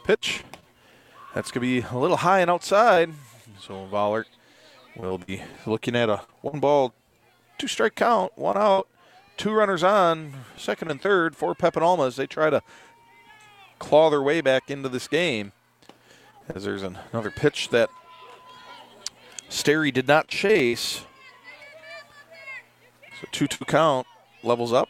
Pitch. That's going to be a little high and outside. So Vollert will be looking at a 1-ball, 2-strike count, 1 out, 2 runners on, second and third for Peppin-Alma as they try to claw their way back into this game. As there's another pitch that Sterry did not chase. So 2-2 count, levels up.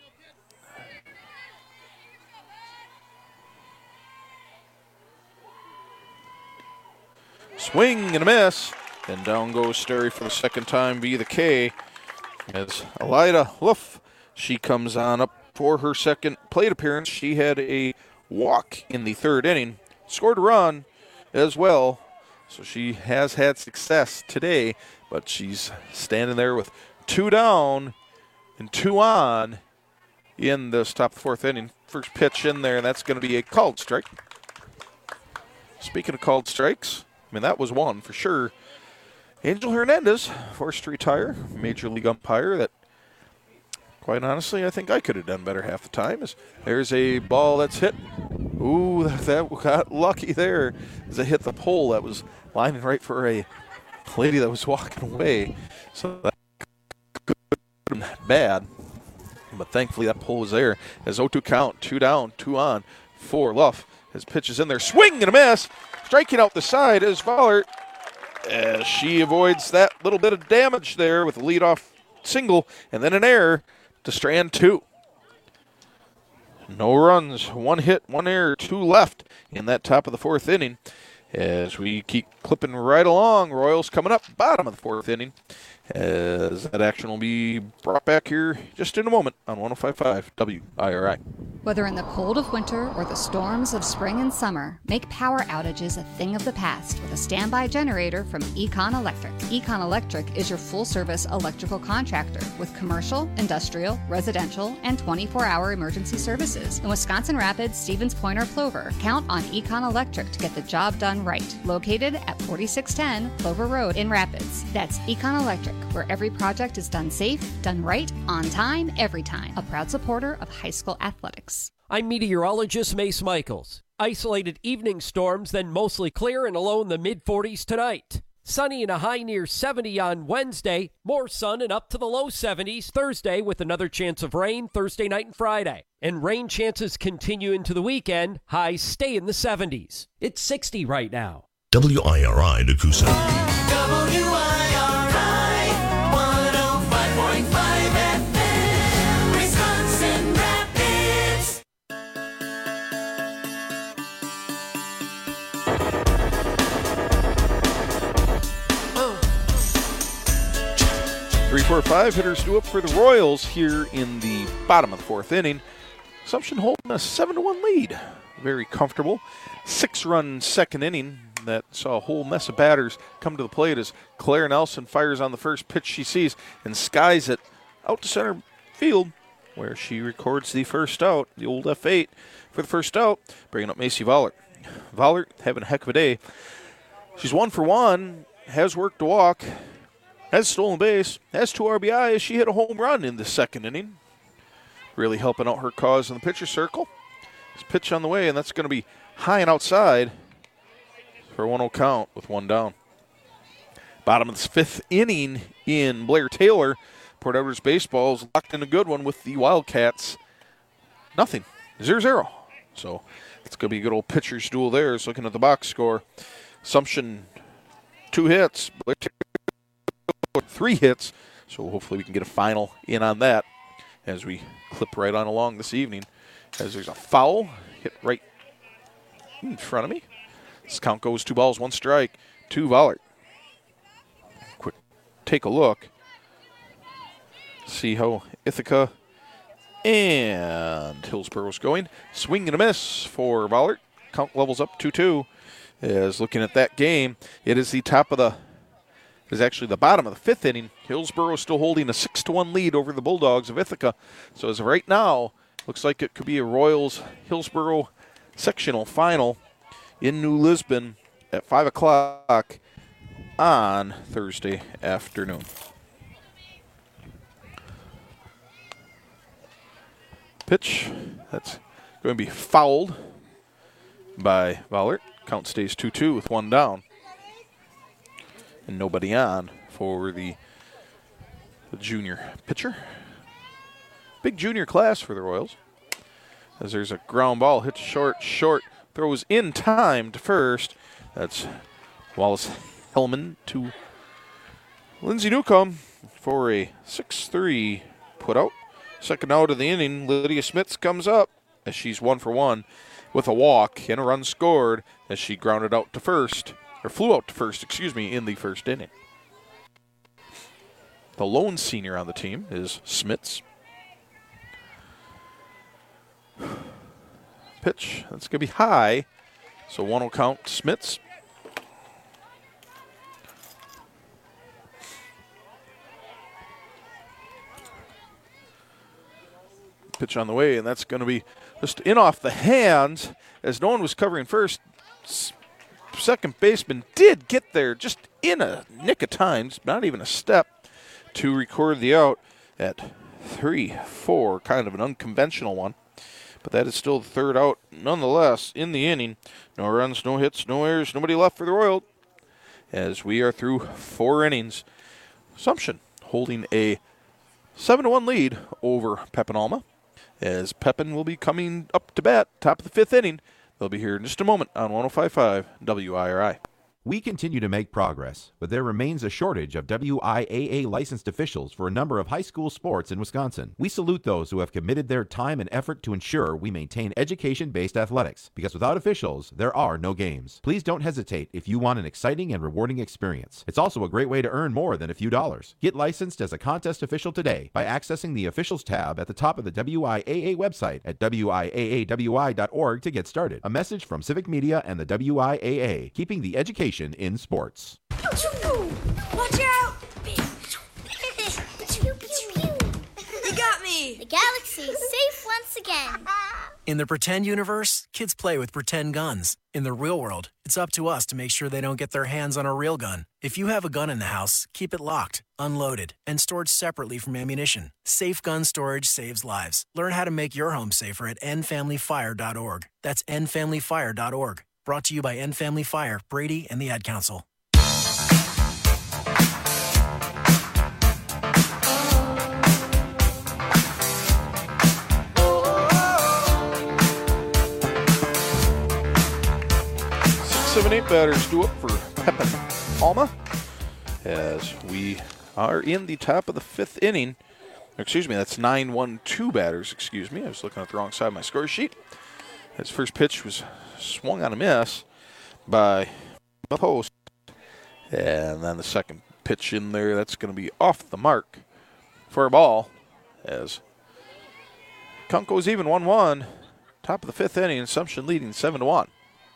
Swing and a miss. And down goes Sterry for the second time via the K. As Elida Wolf, she comes on up for her second plate appearance. She had a walk in the third inning. Scored a run as well. So she has had success today, but she's standing there with 2 down and 2 on in this top of the fourth inning. First pitch in there, and that's going to be a called strike. Speaking of called strikes, I mean, that was one for sure. Angel Hernandez, forced to retire, Major League umpire that, quite honestly, I think I could have done better half the time. There's a ball that's hit. Ooh, that got lucky there as it hit the pole that was lining right for a lady that was walking away. So that could have been bad. But thankfully that pole was there. As 0-2 count, 2 down, 2 on for Luff. His pitch is in there. Swing and a miss. Striking out the side is Vollert. As she avoids that little bit of damage there with a leadoff single and then an error to strand 2. No runs, 1 hit, 1 error, 2 left in that top of the fourth inning. As we keep clipping right along, Royals coming up, bottom of the fourth inning. As that action will be brought back here just in a moment on 105.5 WIRI. Whether in the cold of winter or the storms of spring and summer, make power outages a thing of the past with a standby generator from Econ Electric. Econ Electric is your full-service electrical contractor with commercial, industrial, residential, and 24-hour emergency services. In Wisconsin Rapids, Stevens Point, or Plover, count on Econ Electric to get the job done right. Located at 4610 Plover Road in Rapids. That's Econ Electric, where every project is done safe, done right, on time, every time. A proud supporter of high school athletics. I'm meteorologist Mace Michaels. Isolated evening storms, then mostly clear and a low in the mid-40s tonight. Sunny and a high near 70 on Wednesday. More sun and up to the low 70s Thursday with another chance of rain Thursday night and Friday. And rain chances continue into the weekend. Highs stay in the 70s. It's 60 right now. WIRI Nakusa. WIRI 105.5 FM, Wisconsin Rapids. 3-4-5 hitters due up for the Royals here in the bottom of the fourth inning. Assumption holding a 7-1 lead. Very comfortable. 6-run second inning that saw a whole mess of batters come to the plate as Claire Nelson fires on the first pitch she sees and skies it out to center field, where she records the first out, the old F8 for the first out, bringing up Macy Vollert. Vollert having a heck of a day. She's 1 for 1, has worked a walk, has stolen base, has 2 RBI as she hit a home run in the second inning. Really helping out her cause in the pitcher circle. This pitch on the way, and that's going to be high and outside for a 1-0 count with 1 down. Bottom of the fifth inning in Blair Taylor. Port Edwards baseball is locked in a good one with the Wildcats. Nothing. 0-0. So it's going to be a good old pitcher's duel there. So looking at the box score, Assumption 2 hits, Blair Taylor 3 hits. So hopefully we can get a final in on that as we clip right on along this evening. As there's a foul hit right in front of me. This count goes 2 balls, 1 strike, 2 Vollert. Quick take a look. See how Ithaca and Hillsboro's going. Swing and a miss for Vollert. Count levels up 2-2. As looking at that game, it is the actually the bottom of the fifth inning. Hillsboro still holding a 6-1 lead over the Bulldogs of Ithaca. So as of right now, looks like it could be a Royals-Hillsboro sectional final in New Lisbon at 5 o'clock on Thursday afternoon. Pitch, that's going to be fouled by Vollert. Count stays 2-2 with one down. And nobody on for the junior pitcher. Big junior class for the Royals. As there's a ground ball, hits short, throws in time to first. That's Wallace Hellman to Lindsey Newcomb for a 6-3 put out. Second out of the inning, Lydia Smits comes up as she's 1 for 1 with a walk and a run scored as she grounded out to first, or flew out to first, in the first inning. The lone senior on the team is Smits. Pitch, that's going to be high, so one will count Smits. Pitch on the way, and that's going to be just in off the hands as no one was covering first. Second baseman did get there just in a nick of time, not even a step, to record the out at 3-4, kind of an unconventional one. But that is still the third out nonetheless in the inning. No runs, no hits, no errors, nobody left for the Royals as we are through 4 innings. Assumption holding a 7-1 lead over Pepin Alma as Pepin will be coming up to bat, top of the 5th inning. They'll be here in just a moment on 105.5 WIRI. We continue to make progress, but there remains a shortage of WIAA licensed officials for a number of high school sports in Wisconsin. We salute those who have committed their time and effort to ensure we maintain education-based athletics, because without officials, there are no games. Please don't hesitate if you want an exciting and rewarding experience. It's also a great way to earn more than a few dollars. Get licensed as a contest official today by accessing the Officials tab at the top of the WIAA website at WIAAWI.org to get started. A message from Civic Media and the WIAA, keeping the education in sports. Watch out! You got me! The galaxy is safe once again. In the pretend universe, kids play with pretend guns. In the real world, it's up to us to make sure they don't get their hands on a real gun. If you have a gun in the house, keep it locked, unloaded, and stored separately from ammunition. Safe gun storage saves lives. Learn how to make your home safer at endfamilyfire.org. That's endfamilyfire.org. Brought to you by End Family Fire, Brady, and the Ad Council. Seven, 8 batters due up for Pepin Alma as we are in the top of the 5th inning. Excuse me, that's 9-1-2 batters. Excuse me, I was looking at the wrong side of my score sheet. His first pitch was swung on a miss by the post. And then the second pitch in there, that's going to be off the mark for a ball as count goes even 1-1. Top of the 5th inning, Assumption leading 7-1.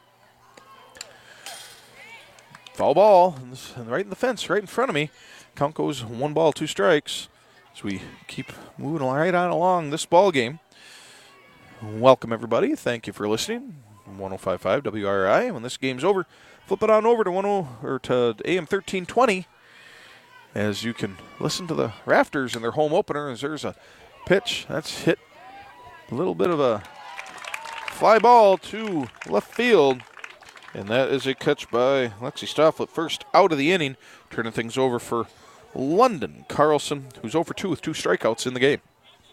Foul ball, right in the fence, right in front of me. Count goes 1 ball, 2 strikes as we keep moving right on along this ball game. Welcome, everybody. Thank you for listening. 105.5 WRI. When this game's over, flip it on over to AM 1320 as you can listen to the Rafters in their home opener as there's a pitch that's hit a little bit of a fly ball to left field. And that is a catch by Lexi Stofflet. First out of the inning, turning things over for London Carlson, who's 0 for 2 with 2 strikeouts in the game.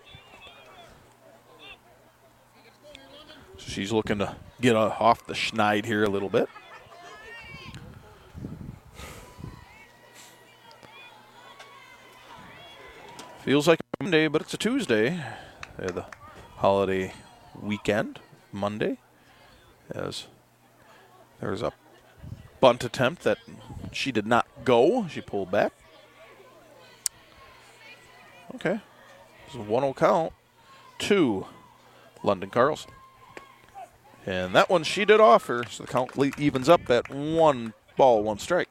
So she's looking to get off the schneid here a little bit. Feels like a Monday, but it's a Tuesday. The holiday weekend, Monday, as there was a bunt attempt that she did not go. She pulled back. Okay. It's a 1-0 count to London Carlson. And that one she did offer, so the count evens up at 1 ball, 1 strike.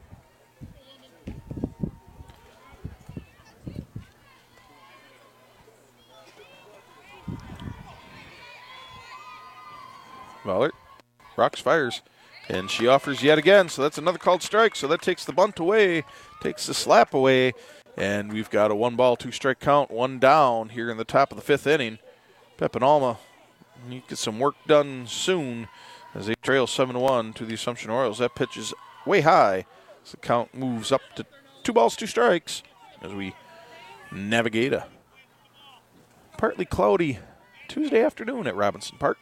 Vollert rocks, fires, and she offers yet again, so that's another called strike. So that takes the bunt away, takes the slap away, and we've got a 1 ball, 2 strike count, 1 down here in the top of the 5th inning. Pepin Alma, you get some work done soon as they trail 7-1 to the Assumption Royals. That pitch is way high. So the count moves up to 2 balls, 2 strikes as we navigate a partly cloudy Tuesday afternoon at Robinson Park.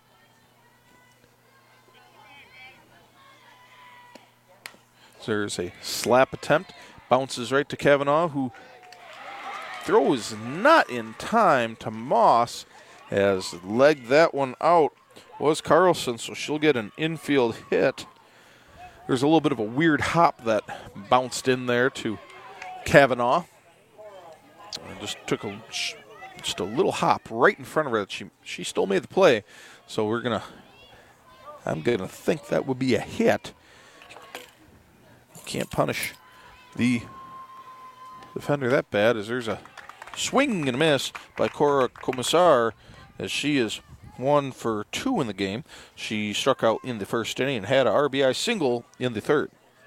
So there's a slap attempt. Bounces right to Kavanaugh, who throws not in time to Moss, has legged that one out. Was Carlson, so she'll get an infield hit. There's a little bit of a weird hop that bounced in there to Kavanaugh. And just took just a little hop right in front of her. She still made the play. So I'm gonna think that would be a hit. Can't punish the defender that bad, as there's a swing and a miss by Cora Commissar, as she is 1 for 2 in the game. She struck out in the first inning and had a RBI single in the third.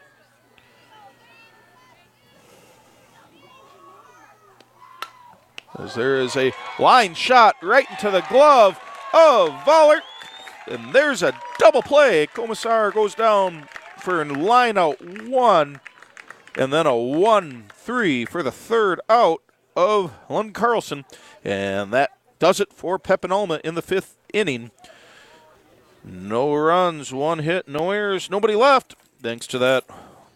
As there is a line shot right into the glove of Vollert, and there's a double play. Commissar goes down for a line out 1, and then a 1-3 for the third out of Lund Carlson, and that does it for Pepinolma in the 5th inning. No runs, 1 hit, no errors, nobody left, thanks to that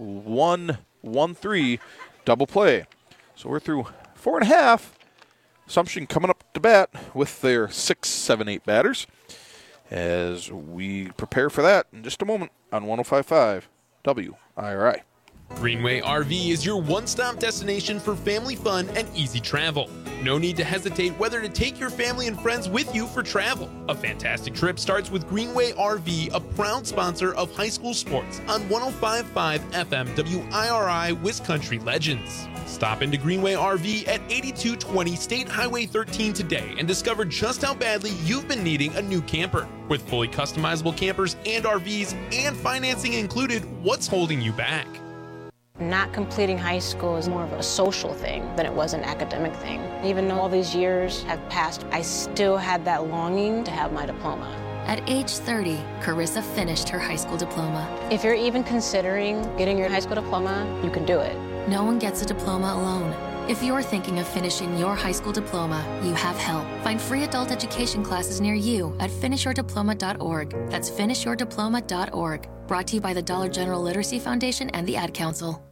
1-3 double play. So we're through 4.5. Assumption coming up to bat with their 6, 7, 8 batters, as we prepare for that in just a moment on 105.5 WIRI. Greenway RV is your one-stop destination for family fun and easy travel. No need to hesitate whether to take your family and friends with you for travel. A fantastic trip starts with Greenway RV, a proud sponsor of high school sports on 105.5 FM WIRI Wiscountry Legends. Stop into Greenway RV at 8220 State Highway 13 today and discover just how badly you've been needing a new camper. With fully customizable campers and RVs and financing included, what's holding you back? Not completing high school is more of a social thing than it was an academic thing. Even though all these years have passed, I still had that longing to have my diploma. At age 30, Carissa finished her high school diploma. If you're even considering getting your high school diploma, you can do it. No one gets a diploma alone. If you're thinking of finishing your high school diploma, you have help. Find free adult education classes near you at finishyourdiploma.org. That's finishyourdiploma.org. Brought to you by the Dollar General Literacy Foundation and the Ad Council.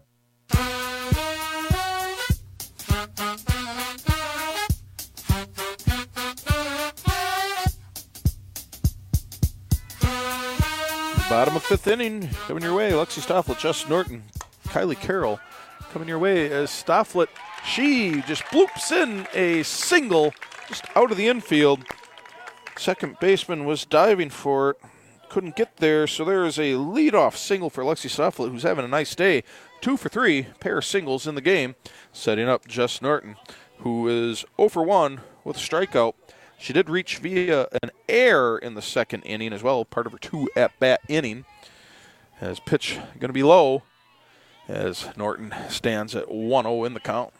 Bottom of 5th inning, coming your way. Lexi Stofflet, Jess Norton, Kylie Carroll coming your way as Stofflet, she just bloops in a single just out of the infield. Second baseman was diving for it, couldn't get there, so there is a leadoff single for Lexi Stofflet, who's having a nice day. 2 for 3, pair of singles in the game, setting up Jess Norton, who is 0 for 1 with a strikeout. She did reach via an error in the second inning as well, part of her 2 at-bat inning. As pitch going to be low, as Norton stands at 1-0 in the count.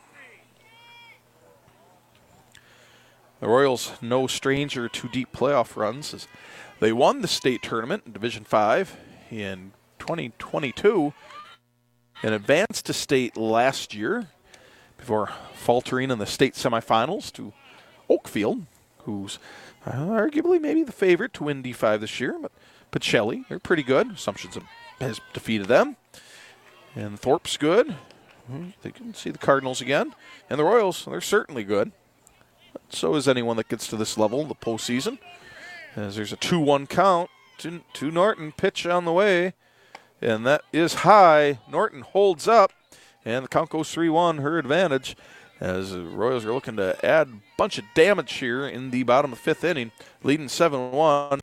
The Royals, no stranger to deep playoff runs, as they won the state tournament in Division 5 in 2022 and advanced to state last year before faltering in the state semifinals to Oakfield, who's arguably maybe the favorite to win D5 this year. But Pacelli, they're pretty good. Assumption has defeated them. And Thorpe's good. They can see the Cardinals again. And the Royals, they're certainly good. But so is anyone that gets to this level in the postseason. As there's a 2-1 count to Norton. Pitch on the way. And that is high. Norton holds up. And the count goes 3-1, her advantage. As the Royals are looking to add a bunch of damage here in the bottom of the 5th inning. Leading 7-1.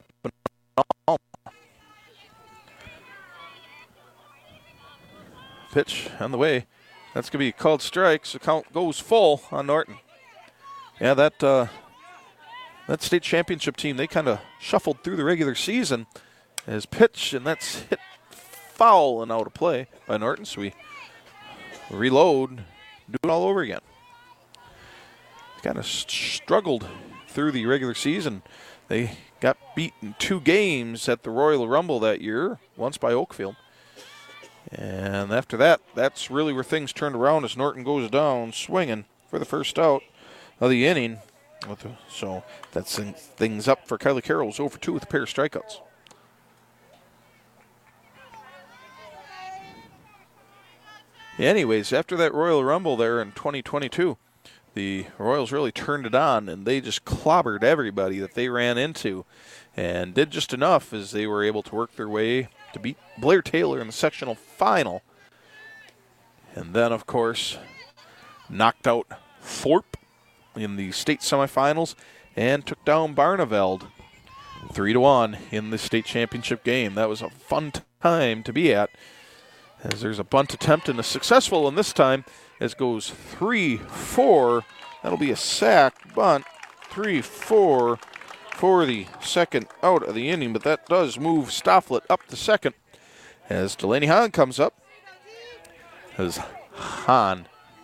Pitch on the way. That's going to be called strikes. The count goes full on Norton. Yeah, that state championship team, they kind of shuffled through the regular season as pitch, and that's hit foul and out of play by Norton. So we reload, do it all over again. Kind of struggled through the regular season. They got beat in 2 games at the Royal Rumble that year, once by Oakfield. And after that, that's really where things turned around as Norton goes down swinging for the first out of the inning. So that's things up for Kylie Carroll. 0 for 2 with a pair of strikeouts. Anyways, after that Royal Rumble there in 2022, the Royals really turned it on, and they just clobbered everybody that they ran into and did just enough as they were able to work their way to beat Blair Taylor in the sectional final. And then, of course, knocked out Thorpe in the state semifinals and took down Barneveld 3-1 in the state championship game. That was a fun time to be at, as there's a bunt attempt and a successful one this time, as goes 3-4. That'll be a sack bunt. 3-4 for the second out of the inning, but that does move Stofflet up to second as Delaney Hahn comes up. As Hahn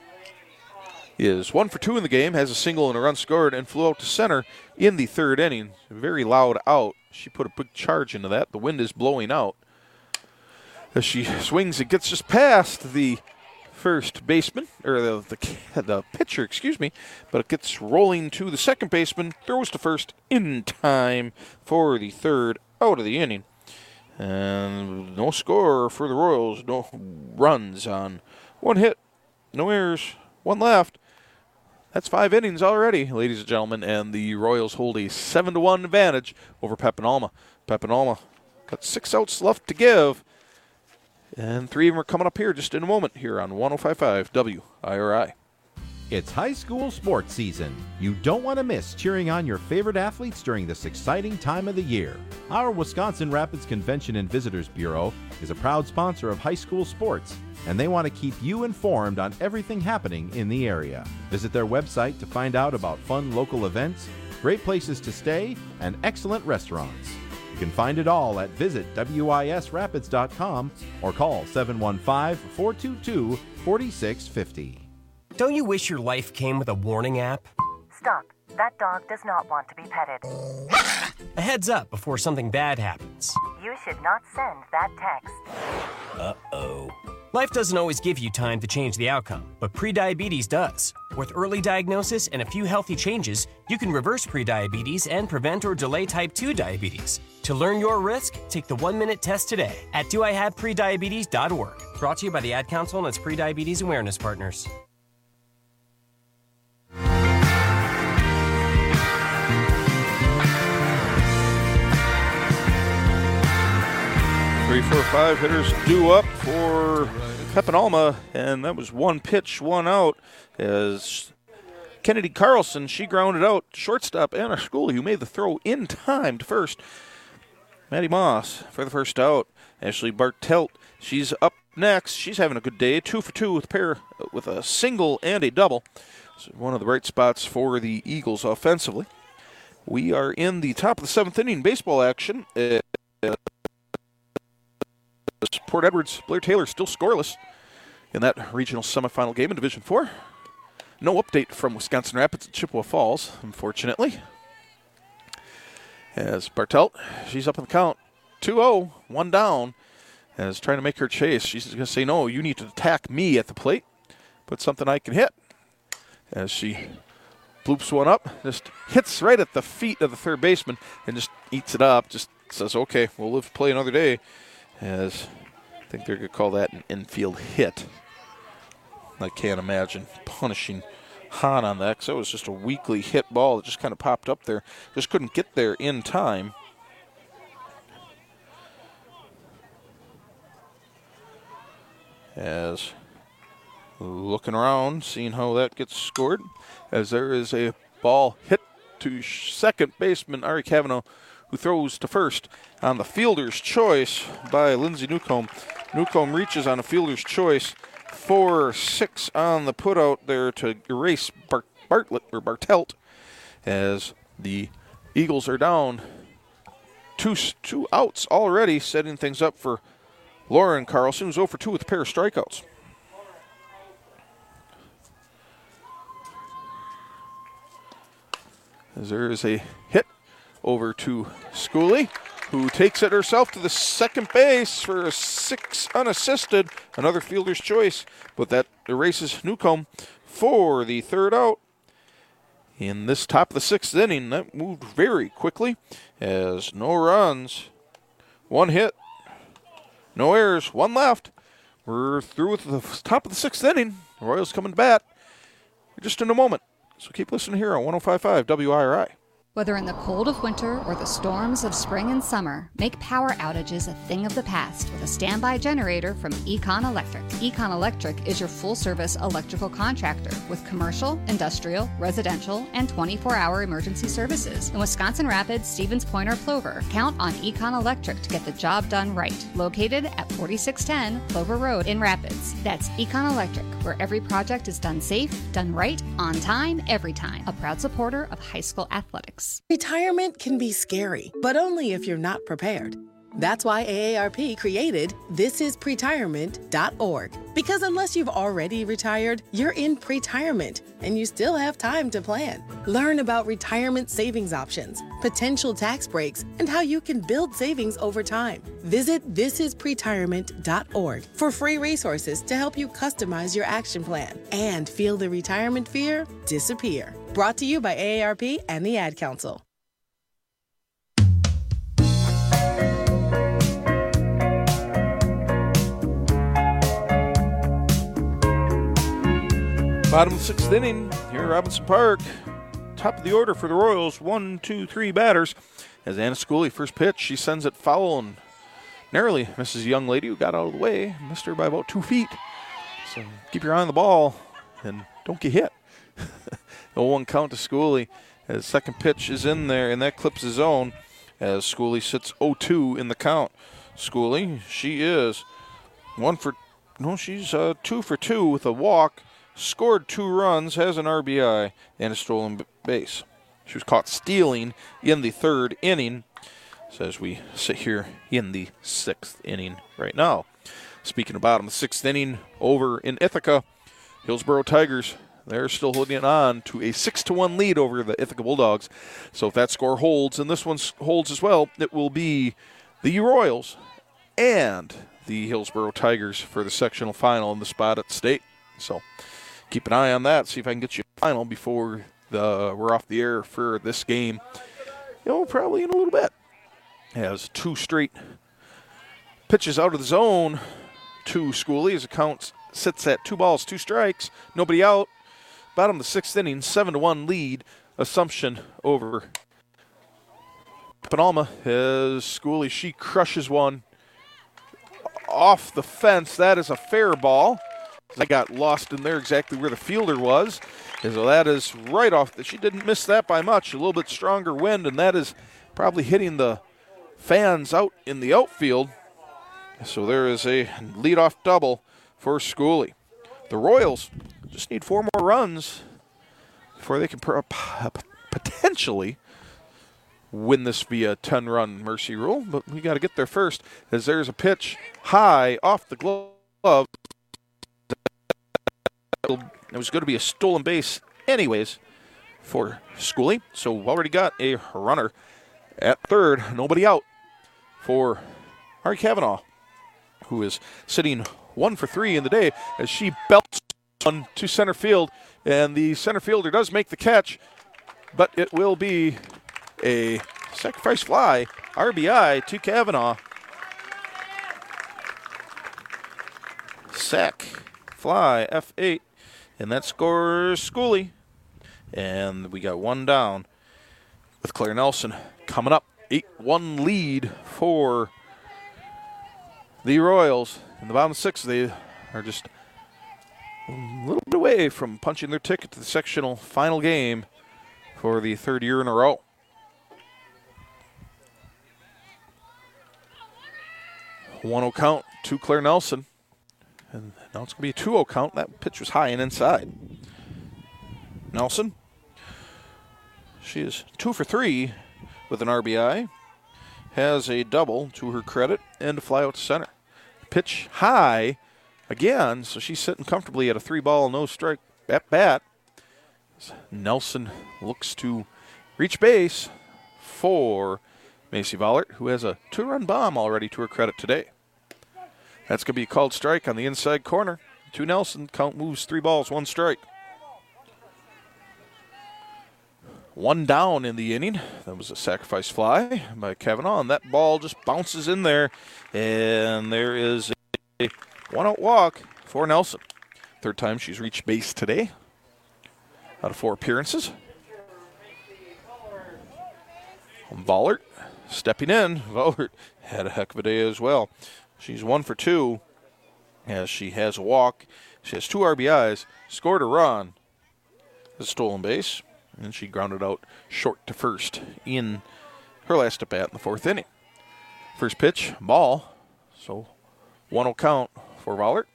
is 1 for 2 in the game, has a single and a run scored, and flew out to center in the 3rd inning. Very loud out. She put a big charge into that. The wind is blowing out. As she swings, it gets just past the first baseman, or the pitcher, excuse me, but it gets rolling to the second baseman, throws to first in time for the 3rd out of the inning. And no score for the Royals, no runs on 1 hit, no errors, 1 left. That's 5 innings already, ladies and gentlemen, and the Royals hold a 7-1 advantage over Pepin-Alma. Pepin-Alma got 6 outs left to give. And 3 of them are coming up here just in a moment here on 105.5 WIRI. It's high school sports season. You don't want to miss cheering on your favorite athletes during this exciting time of the year. Our Wisconsin Rapids Convention and Visitors Bureau is a proud sponsor of high school sports, and they want to keep you informed on everything happening in the area. Visit their website to find out about fun local events, great places to stay, and excellent restaurants. You can find it all at visitwisrapids.com or call 715-422-4650. Don't you wish your life came with a warning app? Stop. That dog does not want to be petted. A heads up before something bad happens. You should not send that text. Uh-oh. Life doesn't always give you time to change the outcome, but prediabetes does. With early diagnosis and a few healthy changes, you can reverse prediabetes and prevent or delay type 2 diabetes. To learn your risk, take the 1-minute test today at doihaveprediabetes.org. Brought to you by the Ad Council and its prediabetes awareness partners. 3-4-5 hitters due up for Pepin-Alma, and that was 1 pitch, 1 out, as Kennedy Carlson, she grounded out shortstop Anna Schooley, who made the throw in time to first. Maddie Moss for the first out. Ashley Bartelt, she's up next. She's having a good day, 2 for 2 with a single and a double. So one of the bright spots for the Eagles offensively. We are in the top of the 7th inning baseball action. Port Edwards, Blair Taylor still scoreless in that regional semifinal game in Division 4. No update from Wisconsin Rapids at Chippewa Falls, unfortunately. As Bartelt, she's up in the count. 2-0, 1 down. As trying to make her chase. She's going to say, no, you need to attack me at the plate. Put something I can hit. As she bloops one up, just hits right at the feet of the third baseman and just eats it up. Just says, okay, we'll live to play another day. As I think they're going to call that an infield hit. I can't imagine punishing Hahn on that because that was just a weakly hit ball that just kind of popped up there. Just couldn't get there in time. As looking around, seeing how that gets scored, as there is a ball hit to second baseman Ari Cavanaugh, who throws to first on the fielder's choice by Lindsay Newcomb. Newcomb reaches on a fielder's choice. 4-6 on the putout there to erase Bartelt, as the Eagles are down two outs already, setting things up for Lauren Carlson, who's 0 for 2 with a pair of strikeouts. As there is a hit over to Schooley, who takes it herself to the second base for a 6 unassisted. Another fielder's choice, but that erases Newcomb for the third out. In this top of the 6th inning, that moved very quickly as no runs, 1 hit, no errors, 1 left. We're through with the top of the 6th inning. The Royals coming to bat just in a moment. So keep listening here on 105.5 WIRI. Whether in the cold of winter or the storms of spring and summer, make power outages a thing of the past with a standby generator from Econ Electric. Econ Electric is your full-service electrical contractor with commercial, industrial, residential, and 24-hour emergency services. In Wisconsin Rapids, Stevens Point, or Plover, count on Econ Electric to get the job done right. Located at 4610 Plover Road in Rapids. That's Econ Electric, where every project is done safe, done right, on time, every time. A proud supporter of high school athletics. Retirement can be scary, but only if you're not prepared. That's why AARP created thisispretirement.org. Because unless you've already retired, you're in pretirement, and you still have time to plan. Learn about retirement savings options, potential tax breaks, and how you can build savings over time. Visit thisispretirement.org for free resources to help you customize your action plan and feel the retirement fear disappear. Brought to you by AARP and the Ad Council. Bottom of the 6th inning here at Robinson Park. Top of the order for the Royals. 1, 2, 3 batters. As Anna Schooley, first pitch, she sends it foul and narrowly misses a young lady who got out of the way. Missed her by about 2 feet. So keep your eye on the ball and don't get hit. 0-1 count to Schooley as second pitch is in there, and that clips his zone as Schooley sits 0-2 in the count. Schooley, she is 2 for 2 with a walk, scored 2 runs, has an RBI, and a stolen base. She was caught stealing in the 3rd inning, so as we sit here in the 6th inning right now. Speaking of bottom of the 6th inning, over in Ithaca, Hillsboro Tigers, they're still holding on to a 6-1 lead over the Ithaca Bulldogs. So if that score holds, and this one holds as well, it will be the Royals and the Hillsboro Tigers for the sectional final in the spot at state. So keep an eye on that. See if I can get you a final before we're off the air for this game. Probably in a little bit. Has 2 straight pitches out of the zone to Schooley as the count sits at 2 balls, 2 strikes, nobody out. Bottom of the 6th inning, 7-1 lead. Assumption over Penalma as Schooley, she crushes one off the fence. That is a fair ball. I got lost in there exactly where the fielder was. And so that is right off. She didn't miss that by much. A little bit stronger wind, and that is probably hitting the fans out in the outfield. So there is a leadoff double for Schooley. The Royals just need 4 more runs before they can potentially win this via 10-run mercy rule. But we got to get there first, as there's a pitch high off the glove. It was going to be a stolen base anyways for Schooley. So we've already got a runner at third. Nobody out for Ari Cavanaugh, who is sitting 1 for 3 in the day as she belts one to center field. And the center fielder does make the catch, but it will be a sacrifice fly, RBI to Cavanaugh. Sac fly, F8, and that scores Schooley. And we got 1 down with Claire Nelson coming up. 8-1 lead for the Royals. In the bottom of 6, they are just a little bit away from punching their ticket to the sectional final game for the 3rd year in a row. A 1-0 count to Claire Nelson. And now it's going to be a 2-0 count. That pitch was high and inside. Nelson, she is 2 for 3 with an RBI. Has a double to her credit and a fly out to center. Pitch high again, so she's sitting comfortably at a 3-ball, no strike at bat. Nelson looks to reach base for Macy Vollert, who has a 2-run bomb already to her credit today. That's going to be a called strike on the inside corner. To Nelson, count moves 3 balls, 1 strike. 1 down in the inning. That was a sacrifice fly by Kavanaugh, and that ball just bounces in there, and there is a 1-out walk for Nelson. 3rd time she's reached base today out of 4 appearances. Vollert stepping in. Vollert had a heck of a day as well. She's 1 for 2 as she has a walk. She has 2 RBIs, scored a run, a stolen base, and she grounded out short to first in her last at bat in the 4th inning. First pitch, ball, so 1-0 count for Vollert.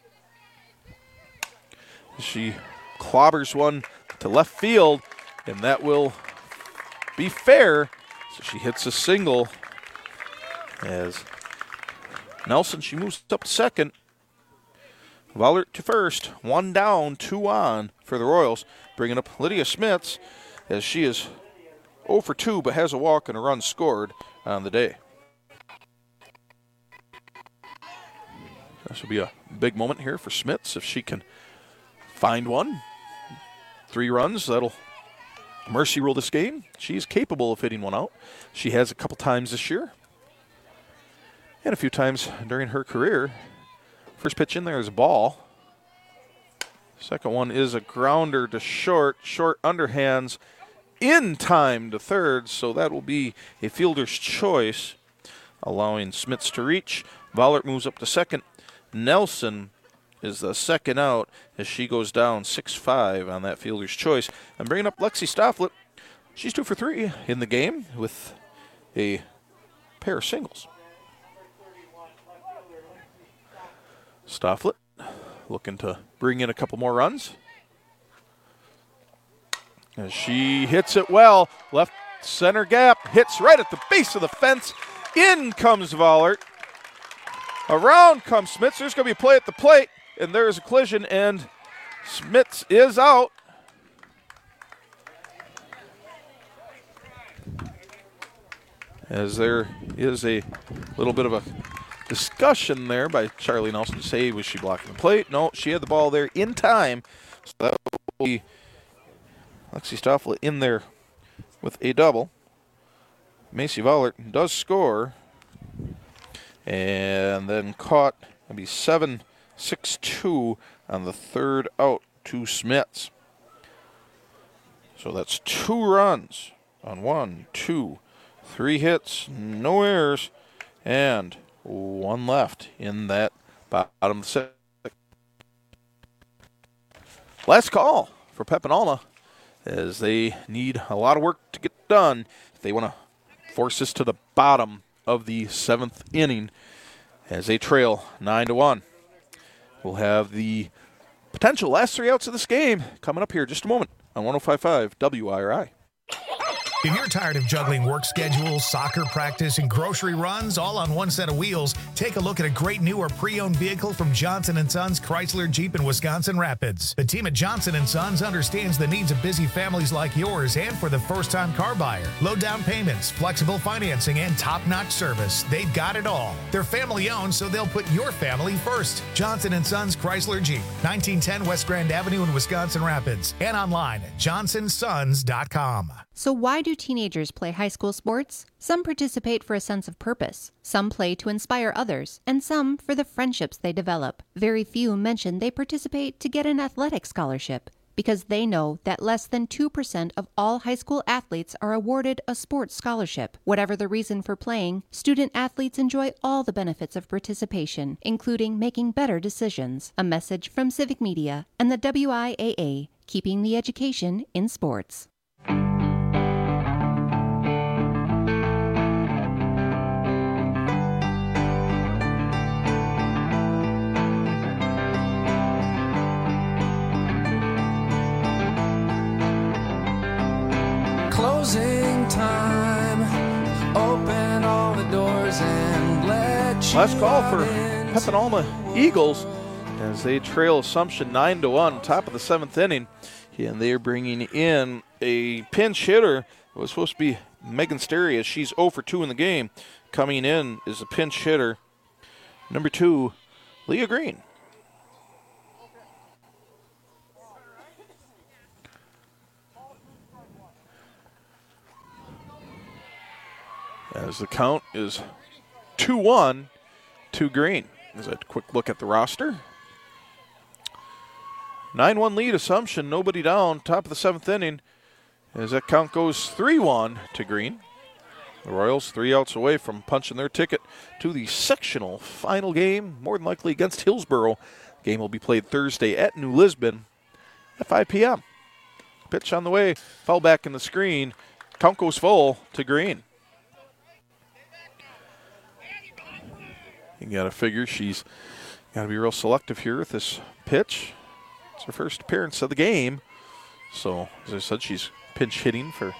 She clobbers one to left field, and that will be fair. So she hits a single as Nelson, she moves up to second. Vollert to first. 1 down, 2 on for the Royals. Bringing up Lydia Smits as she is 0 for 2 but has a walk and a run scored on the day. This will be a big moment here for Smits if she can find one. 3 runs, that'll mercy rule this game. She's capable of hitting one out. She has a couple times this year and a few times during her career. First pitch in there is a ball. Second one is a grounder to short underhands in time to third, so that will be a fielder's choice, allowing Smits to reach. Vollert moves up to second. Nelson is the second out as she goes down 6-5 on that fielder's choice. And bringing up Lexi Stofflet. She's 2 for 3 in the game with a pair of singles. Stofflet looking to bring in a couple more runs. As she hits it well. Left center gap. Hits right at the base of the fence. In comes Vollert. Around comes Smits. There's going to be a play at the plate. And there is a collision, and Smits is out. As there is a little bit of a discussion there by Charlie Nelson to say, was she blocking the plate? No, she had the ball there in time. So that will be Lexi Stofflet in there with a double. Macy Vollert does score. And then caught, it'll be 7-6-2 on the 3rd out to Smits. So that's 2 runs on 1, 2, 3 hits, no errors, and 1 left in that bottom 6. Last call for Pep and Alma as they need a lot of work to get done if they want to force this to the bottom of the 7th inning as they trail 9-1. We'll have the potential last 3 outs of this game coming up here in just a moment on 105.5 WIRI. If you're tired of juggling work schedules, soccer practice, and grocery runs all on one set of wheels, take a look at a great new or pre-owned vehicle from Johnson & Sons Chrysler Jeep in Wisconsin Rapids. The team at Johnson & Sons understands the needs of busy families like yours and for the first-time car buyer. Low down payments, flexible financing, and top-notch service. They've got it all. They're family-owned, so they'll put your family first. Johnson & Sons Chrysler Jeep, 1910 West Grand Avenue in Wisconsin Rapids, and online at johnsonsons.com. So why do teenagers play high school sports? Some participate for a sense of purpose, some play to inspire others, and some for the friendships they develop. Very few mention they participate to get an athletic scholarship, because they know that less than 2% of all high school athletes are awarded a sports scholarship. Whatever the reason for playing, student athletes enjoy all the benefits of participation, including making better decisions. A message from Civic Media and the WIAA, keeping the education in sports. Closing time. Open all the doors and let you last call for Pep and Alma Eagles as they trail Assumption 9-1, top of the 7th inning. And they're bringing in a pinch hitter. It was supposed to be Megan Sterry, as she's 0 for 2 in the game. Coming in is a pinch hitter, number 2, Leah Green. As the count is 2-1 to Green. As a quick look at the roster. 9-1 lead, Assumption, nobody down, top of the 7th inning. As that count goes 3-1 to Green. The Royals 3 outs away from punching their ticket to the sectional final game, more than likely against Hillsboro. The game will be played Thursday at New Lisbon at 5 p.m. Pitch on the way, foul back in the screen. Count goes full to Green. You got to figure she's got to be real selective here with this pitch. It's her first appearance of the game. So, as I said, she's pinch hitting for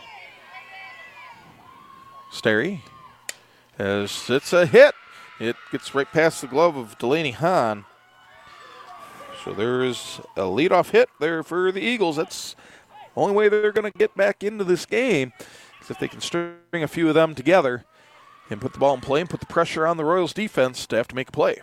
Sterry. As it's a hit. It gets right past the glove of Delaney Hahn. So there is a leadoff hit there for the Eagles. That's the only way they're going to get back into this game is if they can string a few of them together and put the ball in play and put the pressure on the Royals defense to have to make a play.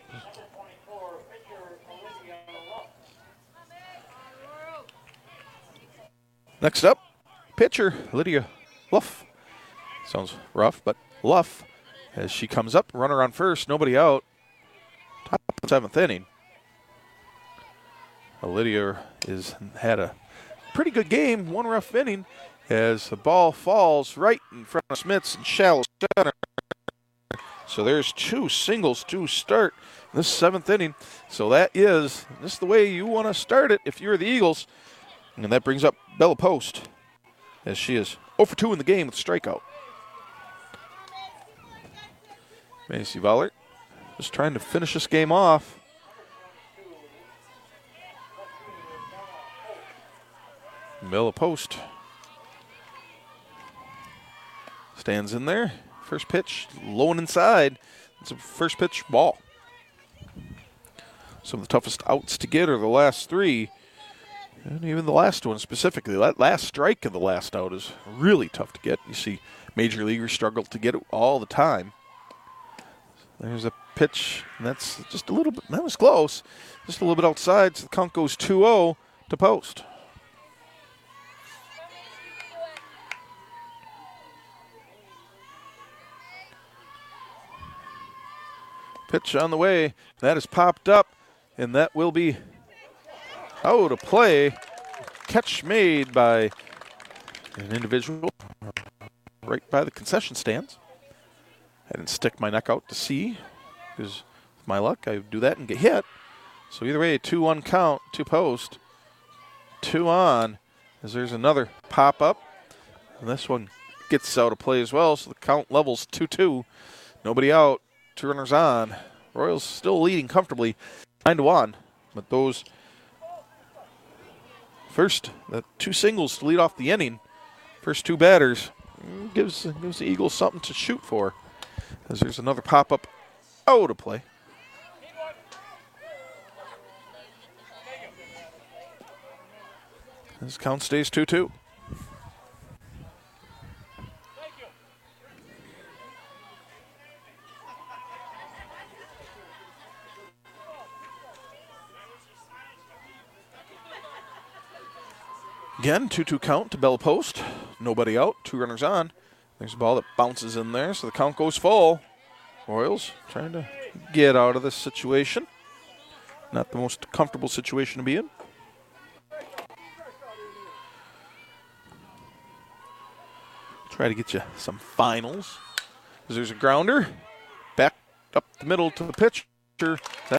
Next up, pitcher Lydia Luff. Sounds rough, but Luff, as she comes up, runner on first, nobody out. Top of the 7th inning. Lydia has had a pretty good game, one rough inning, as the ball falls right in front of Smits in shallow center. So there's 2 singles to start this 7th inning. So that is just the way you want to start it if you're the Eagles. And that brings up Bella Post, as she is 0 for 2 in the game with a strikeout. Macy Vollert just trying to finish this game off. Bella Post stands in there. First pitch, low and inside. It's a first pitch ball. Some of the toughest outs to get are the last 3. And even the last one specifically. That last strike of the last out is really tough to get. You see major leaguers struggle to get it all the time. There's a pitch, and that's just a little bit, that was close. Just a little bit outside, so the count goes 2-0 to Post. Pitch on the way. That is popped up, and that will be out of play. Catch made by an individual right by the concession stands. I didn't stick my neck out to see, because with my luck, I do that and get hit. So either way, 2-1 count to Post. 2 on, as there's another pop up. And this one gets out of play as well, so the count levels 2-2. Nobody out. 2 runners on. Royals still leading comfortably, 9-1. But those first, the 2 singles to lead off the inning, first 2 batters, gives the Eagles something to shoot for. As there's another pop-up out of play. This count stays 2-2. Again, 2-2 count to Bella Post. Nobody out, 2 runners on. There's a ball that bounces in there, so the count goes full. Royals trying to get out of this situation. Not the most comfortable situation to be in. Try to get you some finals. There's a grounder. Back up the middle to the pitcher. That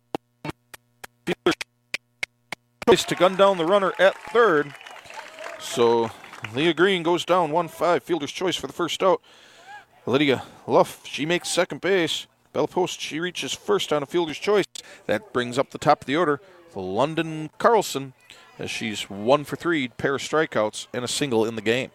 choice to gun down the runner at third. So Leah Green goes down 1-5. Fielder's choice for the first out. Lydia Luff, she makes second base. Bella Post, she reaches first on a fielder's choice. That brings up the top of the order for London Carlson, as she's 1 for 3, pair of strikeouts, and a single in the game.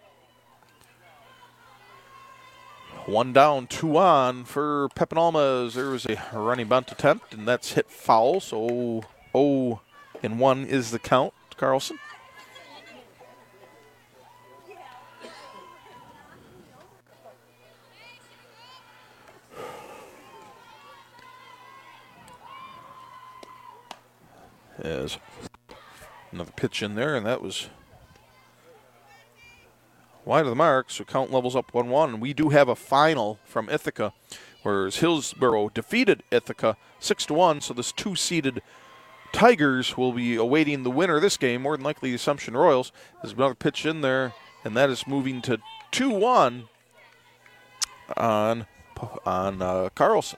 1 down, 2 on for Peppin-Alma, as there was a running bunt attempt, and that's hit foul. So 0-1 is the count to Carlson. As another pitch in there, and that was wide of the mark, so count levels up 1-1. And we do have a final from Ithaca, whereas Hillsborough defeated Ithaca 6-1, so this 2-seeded Tigers will be awaiting the winner of this game, more than likely the Assumption Royals. There's another pitch in there, and that is moving to 2-1 on Carlson.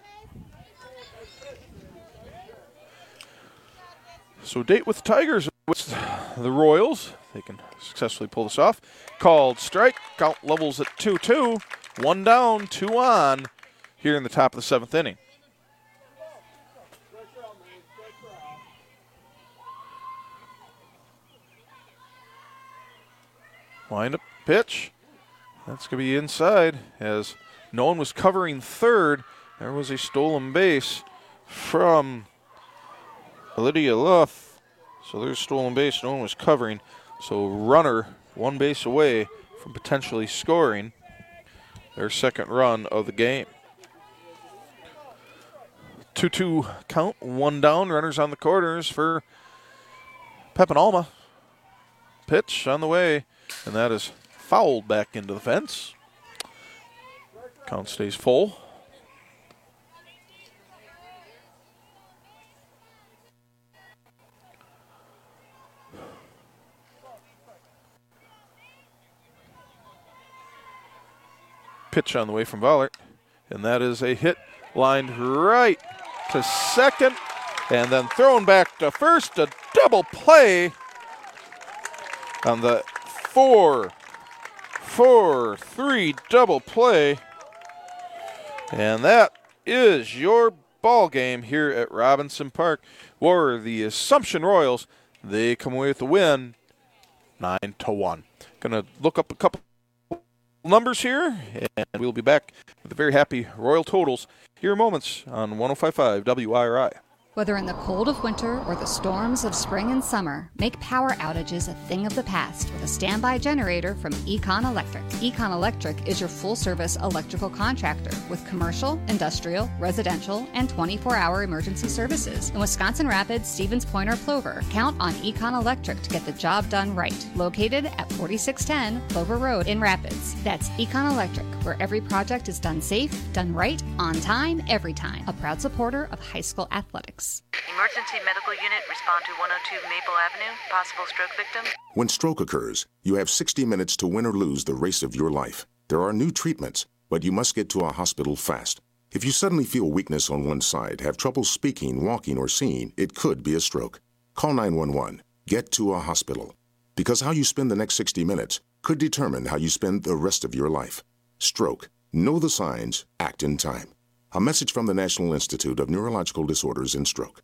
So date with the Tigers with the Royals. They can successfully pull this off. Called strike. Count levels at 2-2. 1 down, 2 on here in the top of the 7th inning. Wind up pitch. That's going to be inside as no one was covering third. There was a stolen base from Lydia Luff. So there's stolen base. No one was covering. So runner 1 base away from potentially scoring their second run of the game. 2-2 count. 1 down. Runners on the corners for Pepin-Alma. Pitch on the way. And that is fouled back into the fence. Count stays full. Pitch on the way from Vollert. And that is a hit lined right to second. And then thrown back to first. A double play on the 4-4-3 double play. And that is your ball game here at Robinson Park, where the Assumption Royals, they come away with the win 9-1. Gonna look up a couple numbers here, and we'll be back with the very happy Royal Totals here in moments on 105.5 WIRI. Whether in the cold of winter or the storms of spring and summer, make power outages a thing of the past with a standby generator from Econ Electric. Econ Electric is your full-service electrical contractor with commercial, industrial, residential, and 24-hour emergency services. In Wisconsin Rapids, Stevens Point, or Plover, count on Econ Electric to get the job done right. Located at 4610 Plover Road in Rapids. That's Econ Electric, where every project is done safe, done right, on time, every time. A proud supporter of high school athletics. Emergency medical unit, respond to 102 Maple Avenue. Possible stroke victim. When stroke occurs, you have 60 minutes to win or lose the race of your life. There are new treatments, but you must get to a hospital fast. If you suddenly feel weakness on one side, have trouble speaking, walking, or seeing, it could be a stroke. Call 911. Get to a hospital. Because how you spend the next 60 minutes could determine how you spend the rest of your life. Stroke. Know the signs. Act in time. A message from the National Institute of Neurological Disorders and Stroke.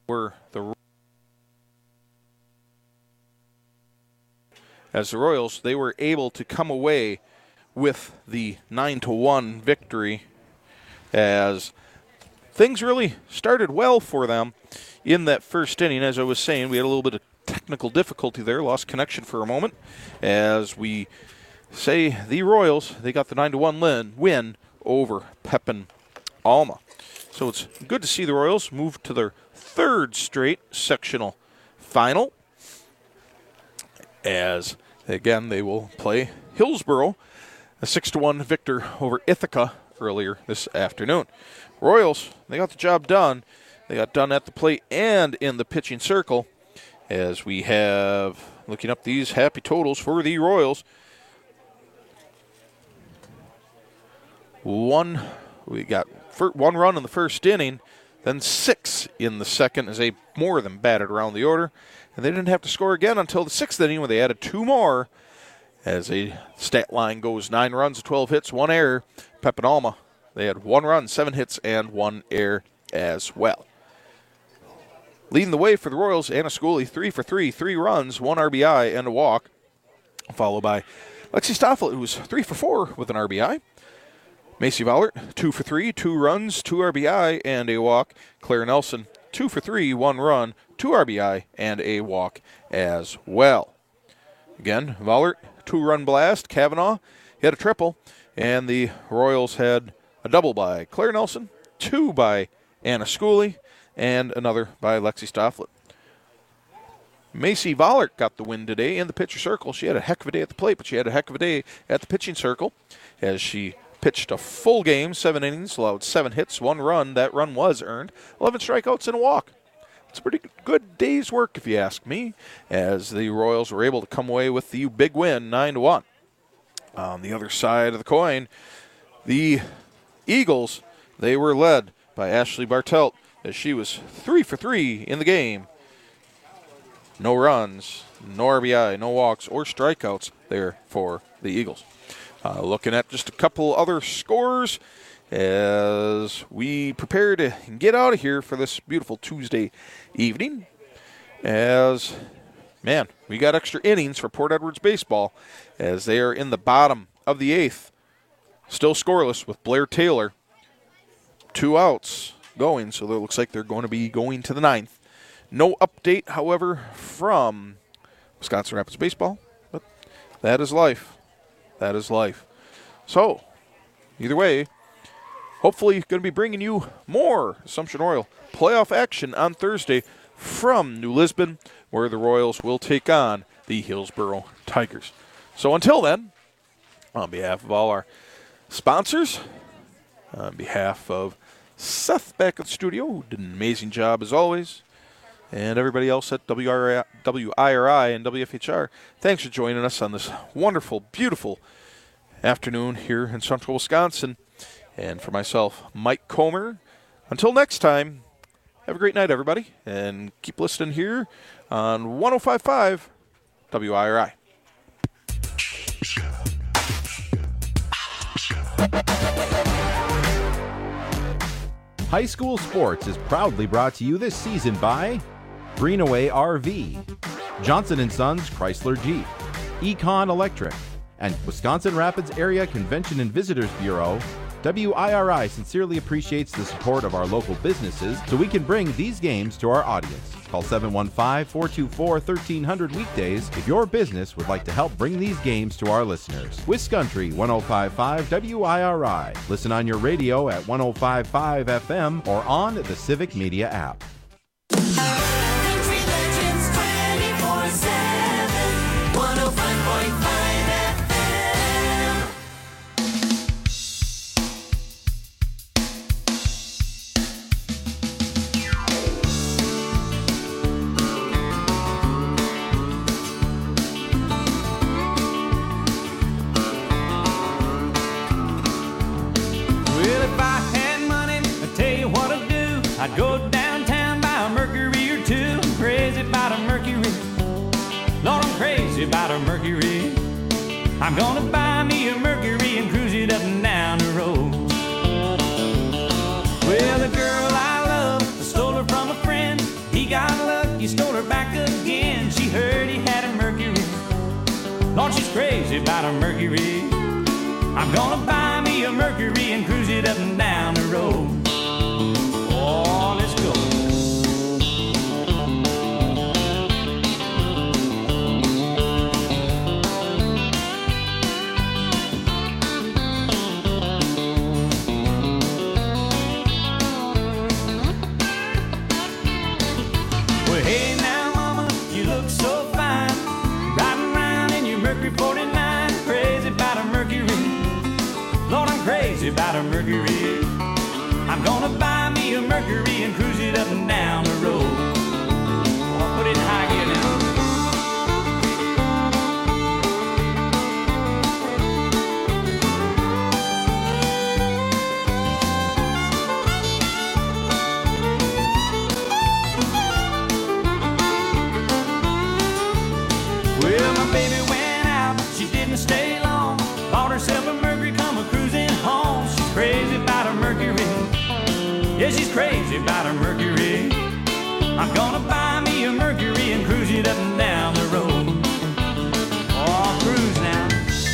the Royals, they were able to come away with the 9-1 victory, as things really started well for them in that first inning. As I was saying, we had a little bit of technical difficulty there, lost connection for a moment. As we say, the Royals, they got the 9-1 win over Pepin Alma. So it's good to see the Royals move to their third straight sectional final, as again they will play Hillsboro, a 6-1 victor over Ithaca earlier this afternoon. Royals, they got the job done. They got done at the plate and in the pitching circle, as we have, looking up these happy totals for the Royals. We got one run in the first inning, then 6 in the second, as they more than batted around the order. And they didn't have to score again until the 6th inning, where they added 2 more, as a stat line goes 9 runs, 12 hits, 1 error. Pepin Alma, they had 1 run, 7 hits, and 1 error as well. Leading the way for the Royals, Anna Schooley, 3 for 3, 3 runs, 1 RBI, and a walk, followed by Lexi Stoffel, who was 3 for 4 with an RBI. Macy Vollert, 2 for 3, 2 runs, 2 RBI, and a walk. Claire Nelson, 2 for 3, 1 run, 2 RBI, and a walk as well. Again, Vollert, 2-run blast. Kavanaugh hit a triple, and the Royals had a double by Claire Nelson, 2 by Anna Schooley, and another by Lexi Stofflet. Macy Vollert got the win today in the pitcher circle. She had a heck of a day at the plate, but she had a heck of a day at the pitching circle, as she pitched a full game, 7 innings, allowed 7 hits, 1 run. That run was earned, 11 strikeouts and a walk. It's a pretty good day's work, if you ask me, as the Royals were able to come away with the big win, 9-1. On the other side of the coin, the Eagles, they were led by Ashley Bartelt, as she was 3 for 3 in the game. No runs, no RBI, no walks or strikeouts there for the Eagles. Looking at just a couple other scores as we prepare to get out of here for this beautiful Tuesday evening. As, man, we got extra innings for Port Edwards baseball, as they are in the bottom of the 8th. Still scoreless with Blair Taylor. 2 outs going, so it looks like they're going to be going to the 9th. No update, however, from Wisconsin Rapids baseball, but that is life. That is life. So, either way, hopefully going to be bringing you more Assumption Royal playoff action on Thursday from New Lisbon, where the Royals will take on the Hillsboro Tigers. So until then, on behalf of all our sponsors, on behalf of Seth back at the studio, who did an amazing job as always, and everybody else at WIRI and WFHR, thanks for joining us on this wonderful, beautiful afternoon here in central Wisconsin. And for myself, Mike Comer, until next time, have a great night, everybody, and keep listening here on 105.5 WIRI. High School Sports is proudly brought to you this season by Greenaway RV, Johnson & Sons Chrysler Jeep, Econ Electric, and Wisconsin Rapids Area Convention and Visitors Bureau. WIRI sincerely appreciates the support of our local businesses so we can bring these games to our audience. Call 715-424-1300 weekdays if your business would like to help bring these games to our listeners. Wiscountry 105.5 WIRI. Listen on your radio at 105.5 FM or on the Civic Media app. I'd go downtown, buy a Mercury or two. I'm crazy about a Mercury. Lord, I'm crazy about a Mercury. I'm gonna buy me a Mercury and cruise it up and down the road. Well, the girl I love, I stole her from a friend. He crazy about a Mercury. I'm gonna buy me a Mercury and cruise it up and down the road. Oh, let's go. Well, hey now, mama, you look so fine. Riding around in your Mercury 49. Crazy about a Mercury. Lord, I'm crazy about a Mercury. I'm gonna buy me a Mercury and cruise it up and down the road. Oh, put it in high gear now. Well, my baby went out, she didn't stay long. Bought herself a Mercury, come a cruising home. She's crazy about a Mercury. Yeah, she's crazy about a Mercury. I'm gonna buy me a Mercury and cruise it up and down the road. Oh, cruise now.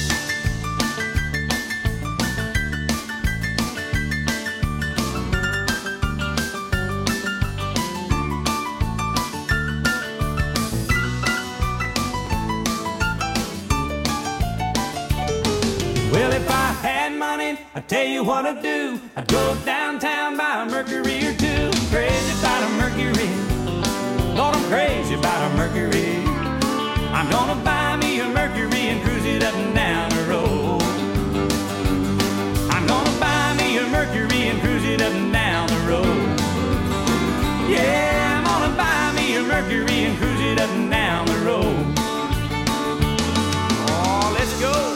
Well, if I had money, I'd tell you what I'd do. I'd go downtown, buy a Mercury or two. Crazy about a Mercury. Lord, I'm crazy about a Mercury. I'm gonna buy me a Mercury and cruise it up and down the road. I'm gonna buy me a Mercury and cruise it up and down the road. Yeah, I'm gonna buy me a Mercury and cruise it up and down the road. Oh, let's go.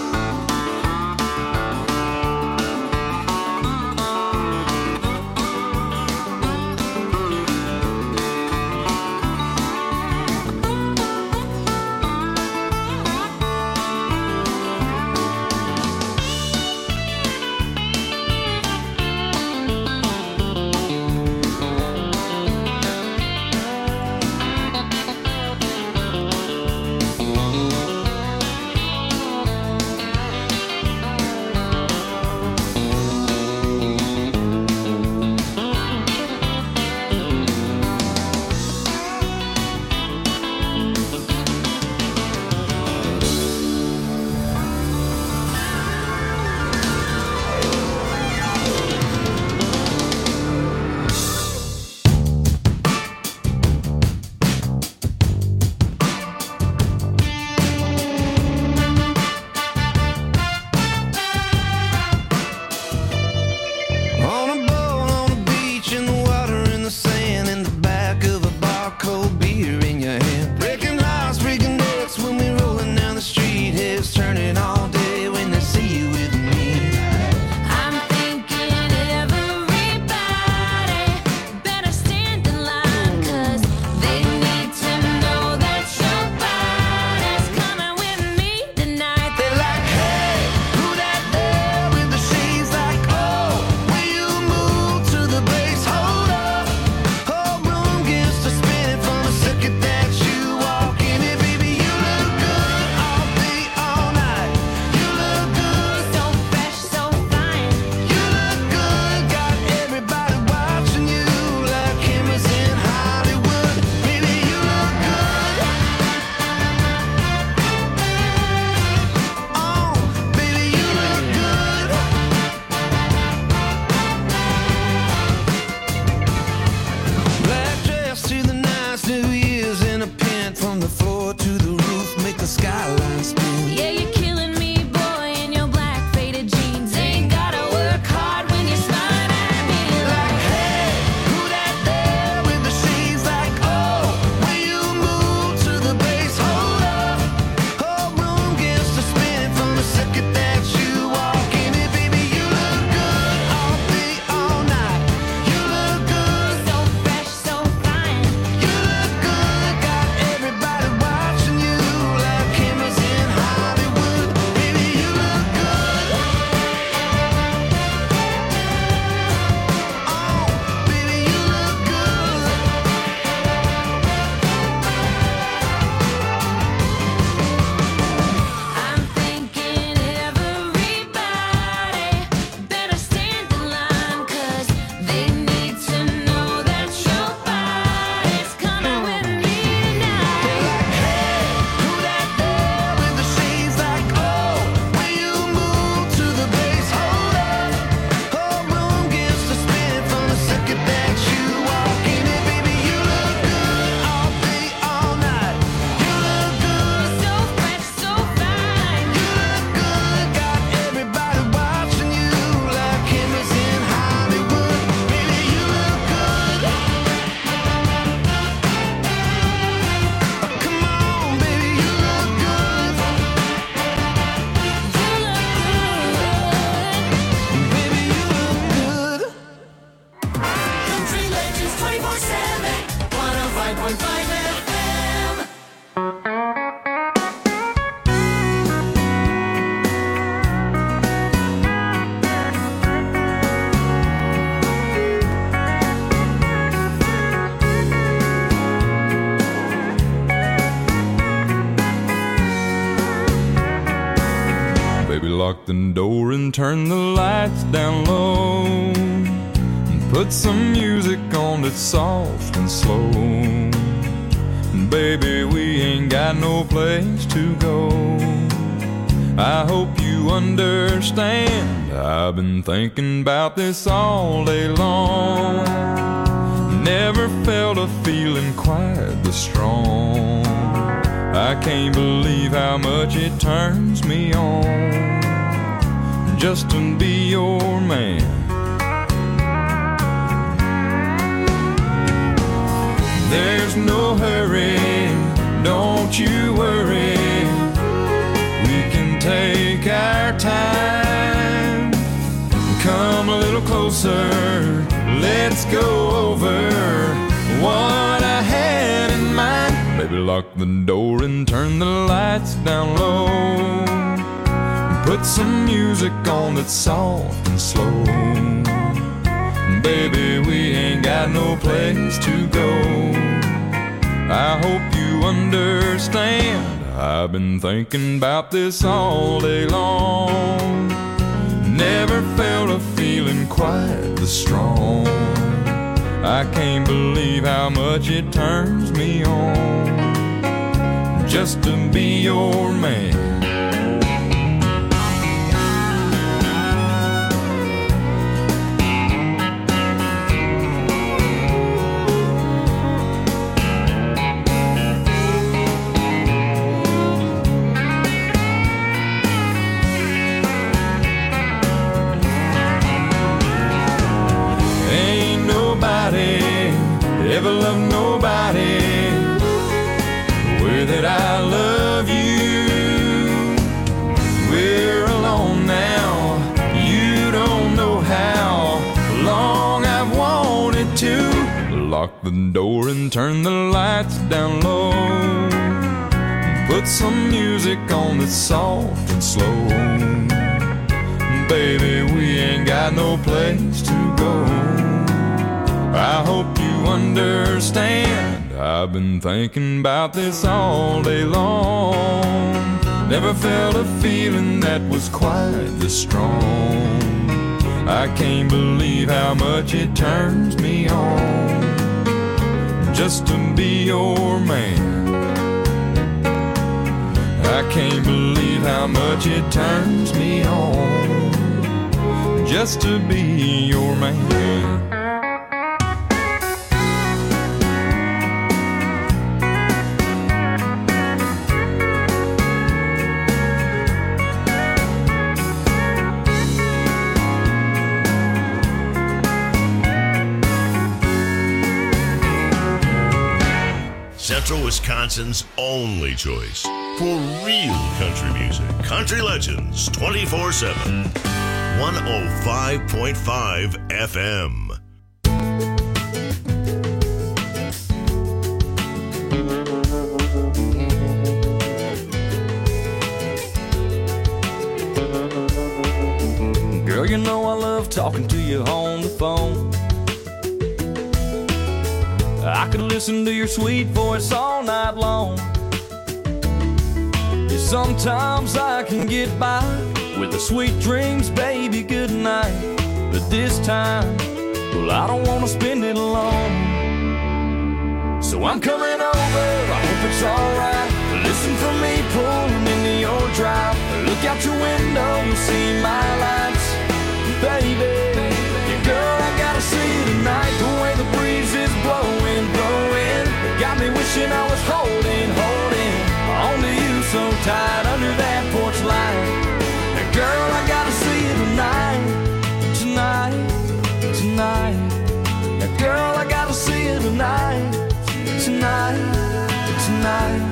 turn the lights down low, and put some music on that's soft and slow. Baby, we ain't got no place to go. I hope you understand, I've been thinking about this all day long. Never felt a feeling quite this strong. I can't believe how much it turns me on just to be your man. There's no hurry, don't you worry. We can take our time. Come a little closer, let's go over what I had in mind. Baby, lock the door and turn the lights down low. Put some music on that's soft and slow. Baby, we ain't got no place to go. I hope you understand, I've been thinking about this all day long. Never felt a feeling quite this strong. I can't believe how much it turns me on just to be your man. Ever love nobody the way that I love you. We're alone now, you don't know how long I've wanted to. Lock the door and turn the lights down low. Put some music on that's soft and slow. Baby, we ain't got no place to go. I hope you understand, I've been thinking about this all day long. Never felt a feeling that was quite this strong. I can't believe how much it turns me on just to be your man. I can't believe how much it turns me on just to be your man. Central Wisconsin's only choice for real country music. Country Legends 24/7. 105.5 FM. Girl, you know I love talking to you on the phone. I could listen to your sweet voice all night long. Yeah, sometimes I can get by with the sweet dreams, baby, good night. But this time, well, I don't want to spend it alone. So I'm coming over, I hope it's alright. Listen for me pulling into your drive. Look out your window, you'll see my lights. Baby, yeah, girl, I gotta see you tonight. The way the breeze is blowing, blowing, got me wishing I was holding onto you so tight under that porch light. And girl, I gotta see you tonight, tonight, tonight. And girl, I gotta see you tonight, tonight, tonight.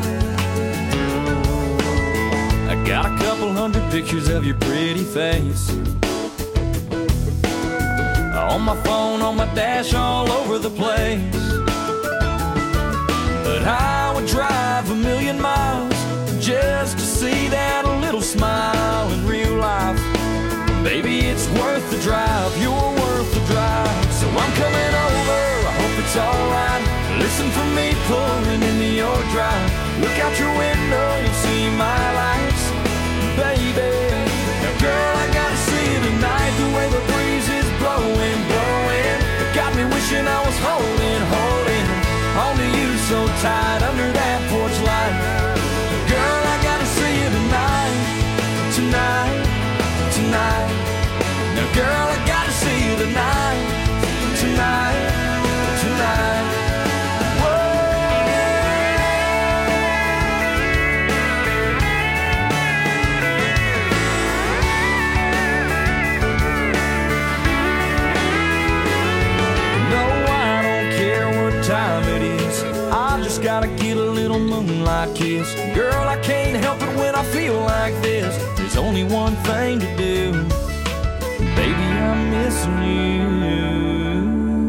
I got a couple hundred pictures of your pretty face on my phone, on my dash, all over the place. But I would drive 1,000,000 miles just to see that little smile in real life. Baby, it's worth the drive, you're worth the drive. So I'm coming over, I hope it's alright. Listen for me pulling into your drive. Look out your window, you'll see my lights. Baby, now girl, I gotta see you kiss. Girl, I can't help it when I feel like this. There's only one thing to do. Baby, I'm missing you.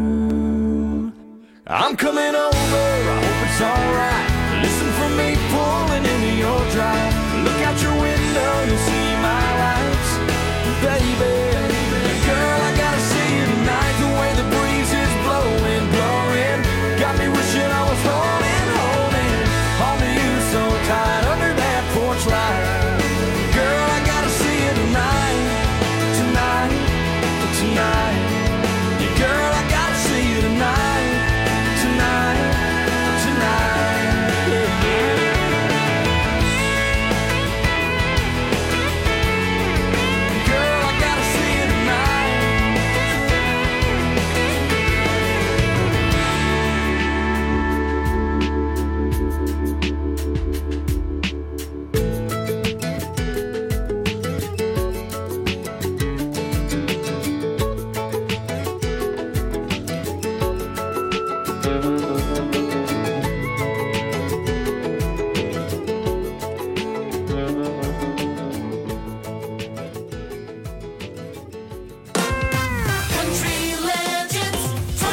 I'm coming over, I hope it's alright. Listen for me pulling into your drive. Look out your window, you'll see my lights. Baby, girl, I gotta see you tonight. The way the breeze is blowing, blowing, got me wishing I was holding onto you so tight under that porch light. Girl, I gotta see you tonight, tonight, tonight. Yeah, girl, I gotta see you tonight, tonight, tonight. Yeah, yeah. Girl, I gotta see you tonight. Country Legends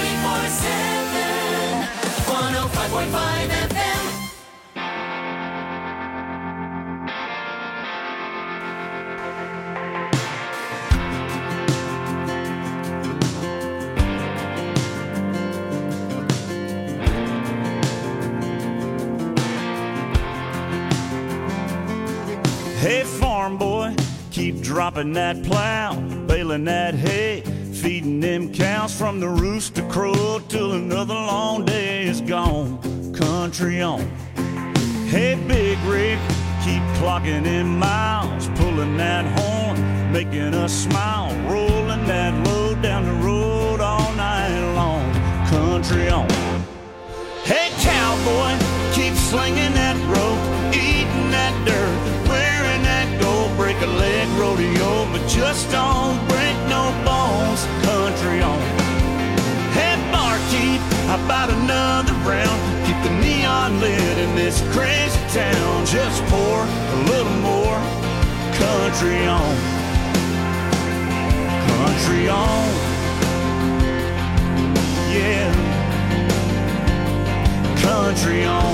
24/7 105.5 FM. Hey, farm boy, keep dropping that plow, baling that hay, feeding them cows from the rooster crow till another long day is gone. Country on. Hey, Big Rick, keep clocking in miles, pulling that horn, making us smile, rolling that load down the road all night long. Country on. Hey, cowboy, keep slinging that rope, eating that dirt, wearing that gold, break a leg rodeo, but just don't break no bones. Country on. Hey, barkeep, how about another round? Keep the neon lit in this crazy town. Just pour a little more. Country on. Country on. Yeah. Country on.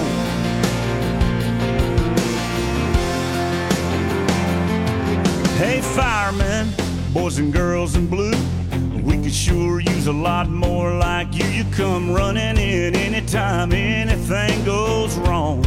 Hey, firemen, boys and girls in blue, we could sure use a lot more like you. You come running in anytime anything goes.